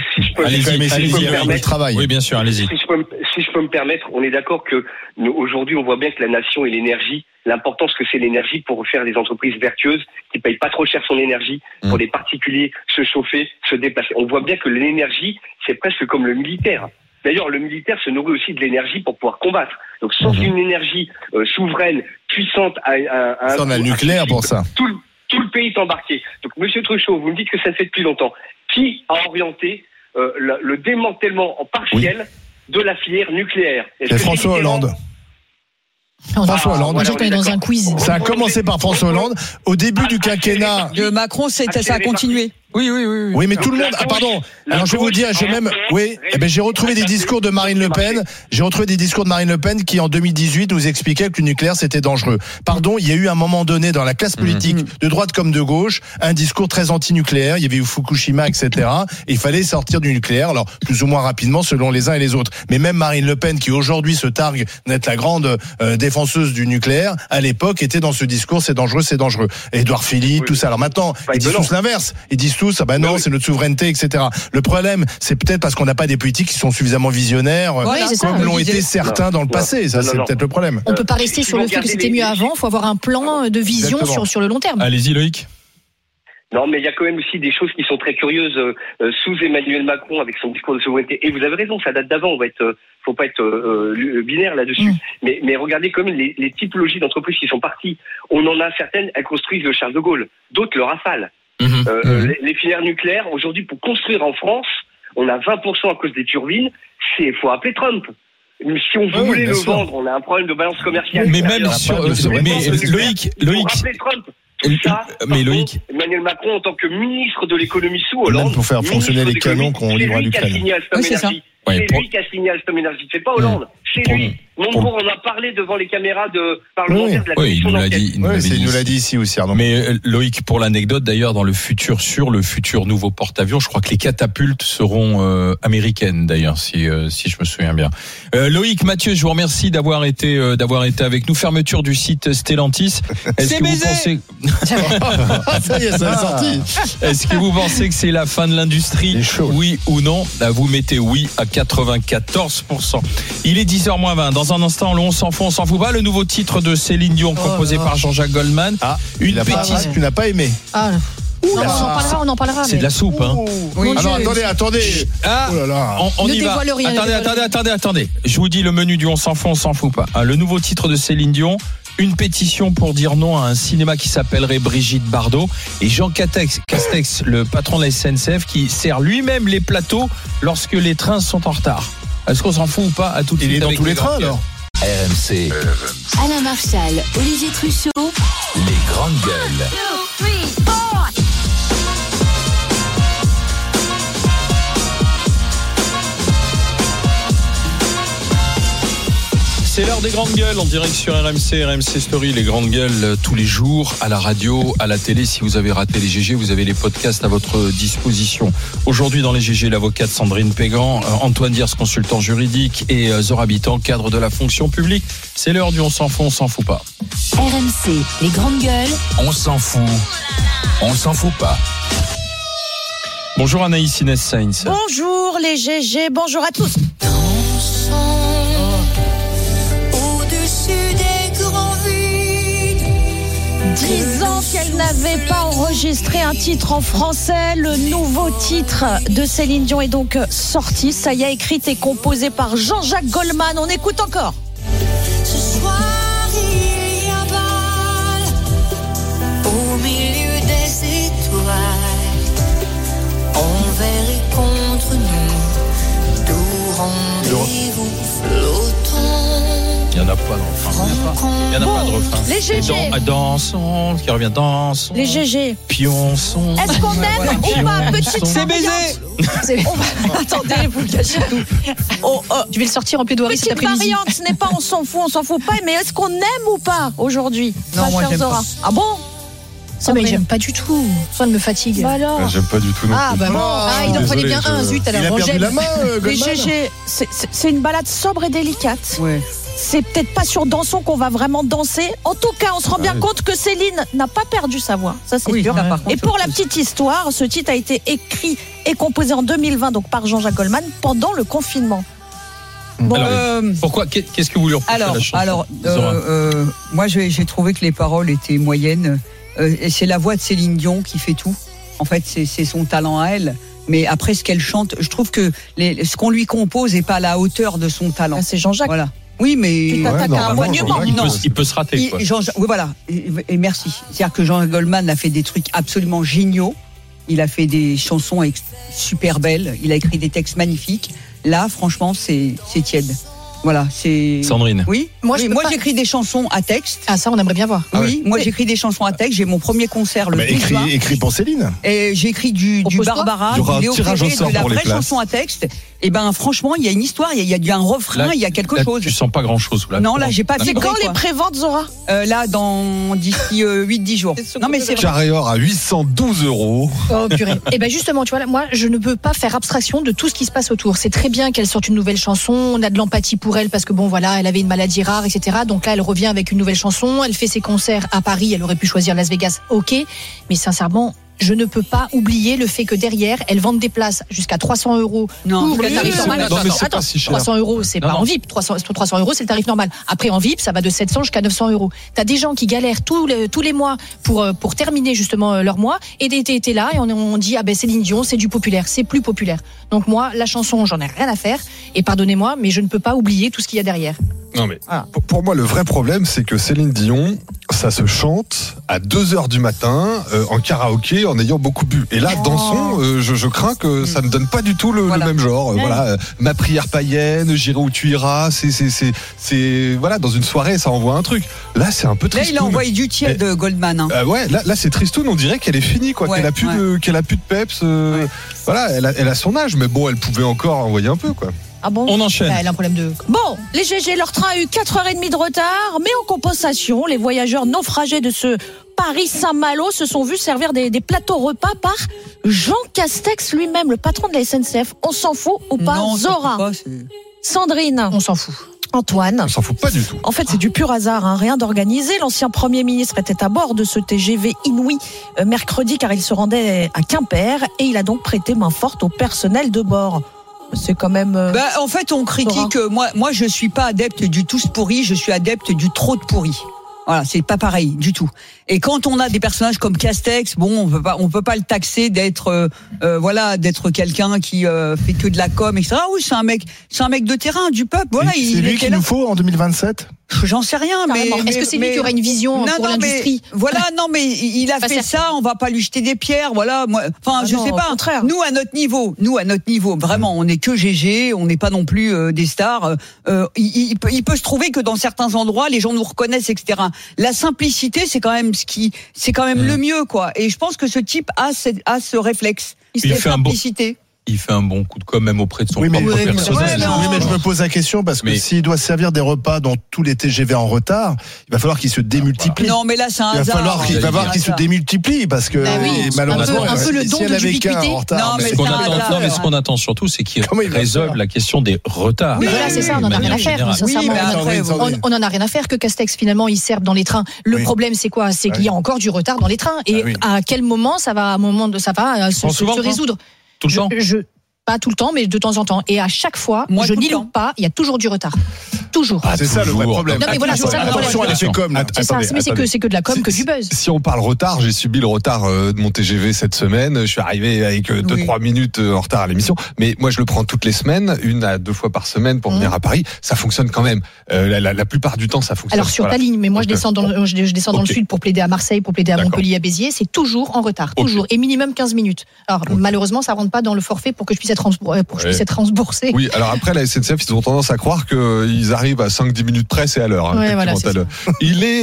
Allez-y, travail. Oui, bien sûr, allez-y. Si je peux me permettre, on est d'accord que aujourd'hui, on voit bien que la nation et l'énergie, l'importance que c'est l'énergie pour faire des entreprises vertueuses qui payent pas trop cher son énergie, pour les particuliers se chauffer, se déplacer. On voit bien que l'énergie, c'est presque comme le militaire. D'ailleurs, le militaire se nourrit aussi de l'énergie pour pouvoir combattre. Donc, sans une énergie souveraine, puissante, on a le nucléaire pour ça. Tout le pays est embarqué. Donc, Monsieur Truchot, vous me dites que ça se fait depuis longtemps. Qui a orienté le démantèlement en partiel de la filière nucléaire? C'est François Hollande. François Hollande. Moi, j'étais dans un quiz. Ça a commencé par François Hollande. Au début du quinquennat. De Macron, ça a continué. Oui, mais tout le monde. Ah, pardon. Alors, je vais vous dire, j'ai retrouvé des discours de Marine Le Pen. J'ai retrouvé des discours de Marine Le Pen qui, en 2018, nous expliquaient que le nucléaire, c'était dangereux. Pardon, il y a eu un moment donné dans la classe politique, de droite comme de gauche, un discours très anti-nucléaire. Il y avait eu Fukushima, etc. Et il fallait sortir du nucléaire. Alors, plus ou moins rapidement, selon les uns et les autres. Mais même Marine Le Pen, qui aujourd'hui se targue d'être la grande défenseuse du nucléaire, à l'époque, était dans ce discours, c'est dangereux, c'est dangereux. Édouard Philippe, tout ça. Alors maintenant, ils disent tous l'inverse. Ils disent tous, ah ben non, c'est notre souveraineté, etc. Le problème, c'est peut-être parce qu'on n'a pas des politiques qui sont suffisamment visionnaires, comme l'ont été certains dans le passé. Ça, c'est peut-être le problème. On peut pas rester sur le fait que c'était mieux avant. Il faut avoir un plan de vision sur le long terme. Allez-y, Loïc. Non, mais il y a quand même aussi des choses qui sont très curieuses sous Emmanuel Macron avec son discours de souveraineté. Et vous avez raison, ça date d'avant. Faut pas être binaire là-dessus. Mais regardez quand même les typologies d'entreprises qui sont parties. On en a certaines, elles construisent le Charles de Gaulle. D'autres le Rafale. Les filières nucléaires, aujourd'hui, pour construire en France, on a 20% à cause des turbines. Faut appeler Trump. Si on voulait le vendre, on a un problème de balance commerciale. Mais même Loïc. Mais Loïc. Emmanuel Macron, en tant que ministre de l'économie sous Hollande, même pour faire fonctionner les canons qu'on livre à l'Ukraine. C'est lui qui a signé Alstom Énergie. C'est pas Hollande. C'est lui. Montebourg en a parlé devant les caméras de parlementaires de la commission d'enquête. Il nous l'a dit ici aussi, Arnaud. Mais Loïc, pour l'anecdote, d'ailleurs, dans le futur nouveau porte-avions, je crois que les catapultes seront américaines, d'ailleurs, si je me souviens bien. Loïc, Mathieu, je vous remercie d'avoir été avec nous. Fermeture du site Stellantis. C'est baisé. Ça y est, ça est sorti. Est-ce que vous pensez que c'est la fin de l'industrie? Oui ou non? Là, vous mettez oui à 94%. Il est 10h-20. Dans un instant, le on s'en fout, on s'en fout pas. Le nouveau titre de Céline Dion, composé par Jean-Jacques Goldman. Une pétition. Tu n'as pas aimé. On en parlera. C'est de la soupe, hein. Oui, non, attendez. Oh là là. On y va. Attendez. Je vous dis le menu du on s'en fout, on s'en fout pas. Le nouveau titre de Céline Dion. Une pétition pour dire non à un cinéma qui s'appellerait Brigitte Bardot, et Jean Castex, le patron de la SNCF, qui sert lui-même les plateaux lorsque les trains sont en retard. Est-ce qu'on s'en fout ou pas? À tout de suite. Il est dans tous les trains alors. RMC. Alain Marchal, Olivier Truchot. Les grandes gueules. 2, 3, 4. C'est l'heure des grandes gueules en direct sur RMC Story, les grandes gueules tous les jours, à la radio, à la télé. Si vous avez raté les GG, vous avez les podcasts à votre disposition. Aujourd'hui dans les GG, l'avocate Sandrine Pégan, Antoine Diers, consultant juridique, et Zora Habitant, cadre de la fonction publique. C'est l'heure du on s'en fout pas. RMC, les grandes gueules. On s'en fout pas. Bonjour Anaïs Inès Sainz. Bonjour les GG, bonjour à tous. Au-dessus des grands vides. 10 ans qu'elle n'avait pas enregistré un titre en français. Le nouveau titre de Céline Dion est donc sorti. Ça y est, écrit et composé par Jean-Jacques Goldman. On écoute encore. Ce soir, il y a bal au milieu des étoiles. Envers et contre nous, d'où rendez-vous flottons. Il n'y en a pas dans le refrain. Il n'y en a pas de refrain. Les GG. Dansons, qui revient dansons. Les GG. Pionçons. Est-ce qu'on aime ou pas? Petite C'est baiser. Attendez, vous le cachez tout. Tu vais le sortir en plaidoirie cet Petite après-midi. variante, ce n'est pas on s'en fout pas, mais est-ce qu'on aime ou pas aujourd'hui? Non, moi, j'aime pas. Ah bon? Non, mais j'aime pas du tout. Ça me fatigue. Bah alors. J'aime pas du tout non Ah, plus. bah bon. Il en prenait bien un, zut, Il a alors. perdu la main, Les Goldman. GG, c'est une balade sobre et délicate. Ouais. C'est peut-être pas sur Dansons qu'on va vraiment danser. En tout cas, on se rend bien compte que Céline n'a pas perdu sa voix. Ça, c'est Oui, sûr. ça, par contre, Et pour la petite histoire, ce titre a été écrit et composé en 2020 donc par Jean-Jacques Goldman pendant le confinement. Bon, Alors, pourquoi? Qu'est-ce que vous lui reprochez à la chanson? Moi, j'ai trouvé que les paroles étaient moyennes. Et c'est la voix de Céline Dion qui fait tout. En fait, c'est son talent à elle. Mais après, ce qu'elle chante, je trouve que ce qu'on lui compose n'est pas à la hauteur de son talent. c'est Jean-Jacques. Voilà. Oui, mais Tu t'attaques à un monument. Il peut se rater, quoi. Oui, voilà. Et merci. C'est-à-dire que Jean Goldman a fait des trucs absolument géniaux. Il a fait des chansons super belles. Il a écrit des textes magnifiques. Là, franchement, c'est tiède. Voilà, c'est. Sandrine. Oui. Moi, j'écris des chansons à texte. Ah, ça, on aimerait bien voir. Oui, moi j'écris des chansons à texte. J'ai mon premier concert le 12 juin. Écrit pour Céline. Et j'ai écrit du Barbara, Il y aura du un Léo tirage au Ferré, sort de la pour les vraie places. chanson à texte. Et ben franchement, il y a une histoire, il y a un refrain, il y a quelque chose. Tu sens pas grand chose là. Non, là j'ai pas C'est vibré, quand quoi. les préventes, Zora? Là, d'ici 8-10 jours. Non, mais c'est vrai. Carré or à 812 €. Oh purée. Et ben justement, tu vois, là, moi, je ne peux pas faire abstraction de tout ce qui se passe autour. C'est très bien qu'elle sorte une nouvelle chanson. On a de l'empathie pour elle parce que bon, voilà, elle avait une maladie rare, etc. Donc là, elle revient avec une nouvelle chanson. Elle fait ses concerts à Paris. Elle aurait pu choisir Las Vegas. Ok, mais sincèrement, je ne peux pas oublier le fait que derrière, elles vendent des places jusqu'à 300 € Non, pour le tarif normal. Non, mais c'est pas si cher. 300 €, c'est Non, pas non. en VIP. 300 €, c'est le tarif normal. Après, en VIP, ça va de 700 jusqu'à 900 €. T'as des gens qui galèrent tous les mois pour terminer justement leur mois. Et t'es là et on dit, ah ben Céline Dion, c'est du populaire, c'est plus populaire. Donc moi, la chanson, j'en ai rien à faire. Et pardonnez-moi, mais je ne peux pas oublier tout ce qu'il y a derrière. Non mais Voilà. pour moi le vrai problème c'est que Céline Dion ça se chante à 2h du matin en karaoké en ayant beaucoup bu. Et là dansons je crains que ça ne donne pas du tout le même genre. Voilà, ma prière païenne, j'irai où tu iras, c'est voilà, dans une soirée ça envoie un truc. Là c'est un peu Là, triste. il a envoyé du tiède de Goldman. Hein. Ouais, là c'est tristoun, on dirait qu'elle est finie quoi, Ouais, qu'elle a plus de peps. Voilà, elle a son âge mais bon, elle pouvait encore envoyer un peu quoi. Ah bon? On enchaîne. Bah, elle a un problème de... Bon, les GG, leur train a eu 4h30 de retard, mais en compensation, les voyageurs naufragés de ce Paris-Saint-Malo se sont vus servir des plateaux repas par Jean Castex lui-même, le patron de la SNCF. On s'en fout ou pas, Non, ça Zora? peut pas, c'est- Sandrine, On s'en fout. Antoine. On s'en fout pas du tout. En fait, c'est du pur hasard, hein, rien d'organisé. L'ancien Premier ministre était à bord de ce TGV inouï mercredi car il se rendait à Quimper et il a donc prêté main forte au personnel de bord. C'est quand même... En fait, on critique. Moi, je suis pas adepte du tous pourri, je suis adepte du trop de pourri. Voilà, c'est pas pareil du tout. Et quand on a des personnages comme Castex, bon, on peut pas le taxer d'être, d'être quelqu'un qui fait que de la com, etc. Ah oui, c'est un mec de terrain, du peuple. Voilà, C'est il lui était qu'il là. nous faut en 2027. J'en sais rien, mais Carrément. Est-ce que c'est lui qui aura une vision pour l'industrie? Mais il a Pas fait certain. ça, on va pas lui jeter des pierres, voilà. Je non, sais au pas. contraire. Nous à notre niveau, vraiment, on n'est que GG, on n'est pas non plus des stars. Il peut se trouver que dans certains endroits, les gens nous reconnaissent, etc. La simplicité, c'est quand même le mieux, quoi. Et je pense que ce type a ce réflexe. Il fait un bon- simplicité. il fait un bon coup de com' même auprès de son propre personnel. Oui, mais je me pose la question parce que s'il doit servir des repas dans tous les TGV en retard, il va falloir qu'il se démultiplie. Non, mais là, c'est un hasard. Il va falloir qu'il se démultiplie parce que malheureusement, un peu le don de l'ubiquité. Ce qu'on attend surtout, c'est qu'il résolve la question des retards. Oui, voilà, c'est ça, on n'en a rien à faire. Sincèrement, on n'en a rien à faire que Castex, finalement, il serve dans les trains. Le problème, c'est quoi? C'est qu'il y a encore du retard dans les trains. Et à quel moment ça va se résoudre? Tout le temps? Pas tout le temps, mais de temps en temps. Et à chaque fois, je n'y loupe pas, il y a toujours du retard. Toujours. C'est ça le vrai problème. Non, mais voilà, c'est ça le problème. C'est que de la com, que du buzz. Si on parle retard, j'ai subi le retard de mon TGV cette semaine. Je suis arrivé avec 2-3 minutes en retard à l'émission. Mais moi, je le prends toutes les semaines, 1 à 2 fois par semaine pour venir à Paris. Ça fonctionne quand même. La plupart du temps, ça fonctionne. Alors, sur ta ligne, mais moi, je descends dans le sud pour plaider à Marseille, pour plaider à Montpellier, à Béziers. C'est toujours en retard. Toujours. Et minimum 15 minutes. Alors, malheureusement, ça rentre pas dans le forfait pour que je puisse être remboursé. Oui, alors après, la SNCF, ils ont tendance à croire qu'ils arrivent à 5-10 minutes près, c'est à l'heure. Voilà, il est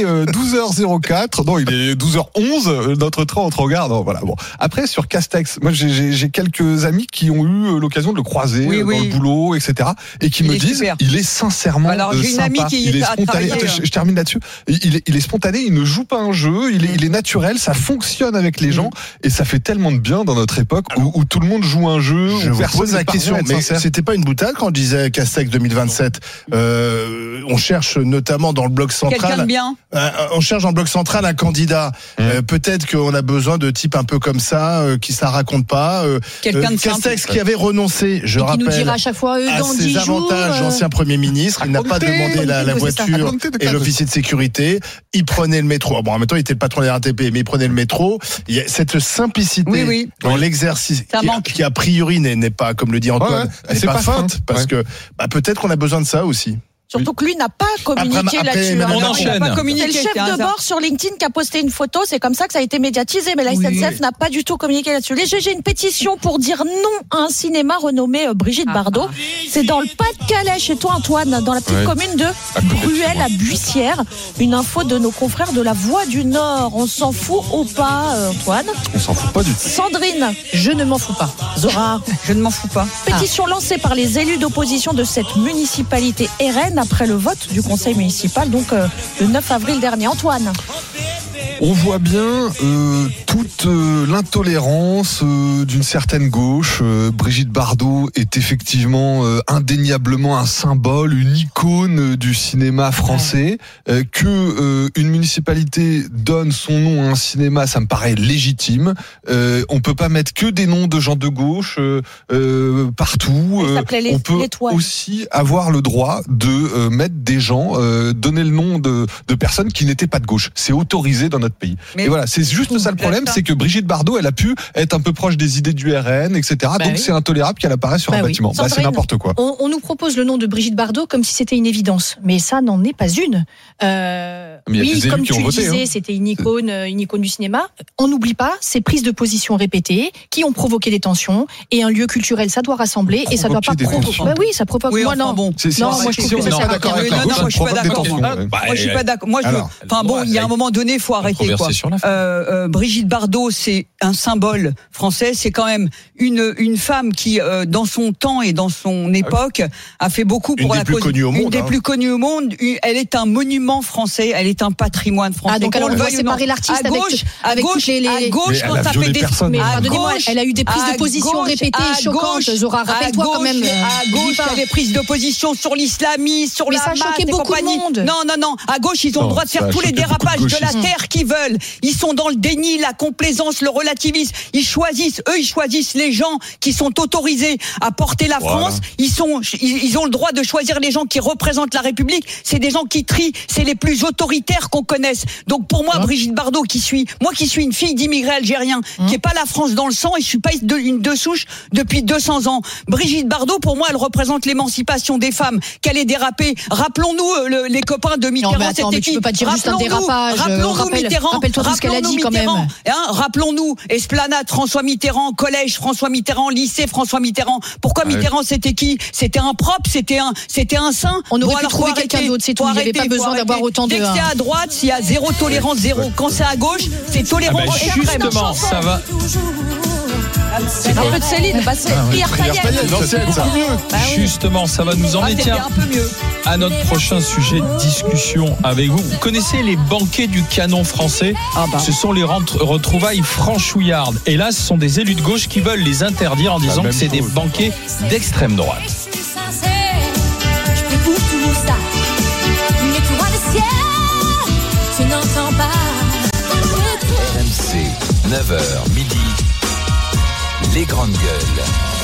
12h04, non, il est 12h11, notre train entre en gare. Non, voilà, bon. Après, sur Castex, moi, j'ai quelques amis qui ont eu l'occasion de le croiser dans le boulot, etc. Et qui me disent, il est sincèrement j'ai une amie qui il est spontané. Je termine là-dessus. Il est spontané, il ne joue pas un jeu, il est naturel, ça fonctionne avec les gens, et ça fait tellement de bien dans notre époque où tout le monde joue un jeu, où personne la question, mais c'était pas une boutade quand on disait Castex 2027. On cherche notamment dans le bloc central. On cherche dans le bloc central un candidat. Peut-être qu'on a besoin de types un peu comme ça, qui ça raconte pas. Castex qui avait renoncé, je rappelle, qui nous dira à chaque fois à dans 10 ses jours, avantages d'ancien Premier ministre. Il n'a pas demandé la voiture et l'officier de sécurité. Il prenait le métro. Bon, en même temps, il était le patron des RATP, mais il prenait le métro. Il y a cette simplicité dans l'exercice qui a priori n'est pas, comme le dit Antoine, n'est pas feinte, parce que peut-être qu'on a besoin de ça aussi. Surtout que lui n'a pas communiqué là-dessus. On enchaîne. C'est le chef de bord sur LinkedIn qui a posté une photo. C'est comme ça que ça a été médiatisé. Mais la SNCF n'a pas du tout communiqué là-dessus. J'ai une pétition pour dire non à un cinéma renommé Brigitte Bardot. C'est dans le Pas-de-Calais, chez toi, Antoine, dans la petite commune de Bruel à Buissière. Une info de nos confrères de la Voix du Nord. On s'en fout ou pas, Antoine? On s'en fout pas du tout. Sandrine, je ne m'en fous pas. Zora, je ne m'en fous pas. Pétition lancée par les élus d'opposition de cette municipalité RN après le vote du conseil municipal, donc le 9 avril dernier. Antoine. On voit bien toute l'intolérance d'une certaine gauche. Brigitte Bardot est effectivement indéniablement un symbole, une icône du cinéma français. Que une municipalité donne son nom à un cinéma, ça me paraît légitime. On peut pas mettre que des noms de gens de gauche partout. On peut aussi avoir le droit de mettre des gens, donner le nom de personnes qui n'étaient pas de gauche. C'est autorisé dans notre pays. Et voilà, c'est juste ça le problème, c'est que Brigitte Bardot, elle a pu être un peu proche des idées du RN, etc. Donc c'est intolérable qu'elle apparaisse sur un bâtiment. C'est n'importe quoi. On nous propose le nom de Brigitte Bardot comme si c'était une évidence, mais ça n'en est pas une. Oui, comme tu le disais, c'était une icône du cinéma. On n'oublie pas ces prises de position répétées qui ont provoqué des tensions, et un lieu culturel, ça doit rassembler et ça doit pas provoquer. Oui, ça provoque. Oui, moi non. Moi je trouve que ça d'accord. Moi je suis pas d'accord. Moi je suis pas d'accord. Moi il y a un moment donné, il faut arrêter quoi. Brigitte Bardot, c'est un symbole français. C'est quand même une femme qui, dans son temps et dans son époque, a fait beaucoup pour la cause. Une des plus connues au monde. Elle est un monument français. Elle est un patrimoine français. Donc alors on va séparer l'artiste à gauche, quand ça fait des. Mais pardonnez-moi, elle a eu des prises de position répétées et choquantes. Zora, rappelle-toi quand même. À gauche, il y a des prises de position sur l'islamisme, sur la masse. Mais ça a choqué beaucoup de monde. Non. À gauche, ils ont le droit de faire tous les dérapages de la terre qu'ils veulent. Ils sont dans le déni, la complaisance, le relativisme. Ils choisissent les gens qui sont autorisés à porter la France. Ils ont le droit de choisir les gens qui représentent la République. C'est des gens qui trient. C'est les plus autoritaires qu'on connaisse. Donc pour moi, Brigitte Bardot, qui suis une fille d'immigrés algériens, qui est pas la France dans le sang, et je suis pas une de souche depuis 200 ans. Brigitte Bardot, pour moi, elle représente l'émancipation des femmes. Qu'elle ait dérapé. Rappelons-nous les copains de Mitterrand. C'était qui? Tu peux pas dire juste un dérapage. Rappelons-nous Mitterrand. Rappelle-toi tout ce qu'elle a dit quand même. Rappelons-nous Esplanade François Mitterrand, collège François Mitterrand, lycée François Mitterrand. Pourquoi Mitterrand, c'était qui? C'était un propre, c'était un saint. On aurait pu trouver quelqu'un d'autre, c'est tout. Il n'y avait pas besoin d'avoir autant de. Dès que c'est à droite, il y a zéro tolérance, zéro. Quand c'est à gauche, c'est tolérance. Justement, ça va. Un peu de Céline, bah c'est Prière païenne. Justement, ça va nous emmener. Tiens, un peu mieux. à notre prochain sujet de discussion avec vous. Vous connaissez les banquets du canon français? Ce sont les retrouvailles franchouillardes. Et là, ce sont des élus de gauche qui veulent les interdire en disant que c'est des banquets d'extrême droite. RMC, 9h, midi, les grandes gueules.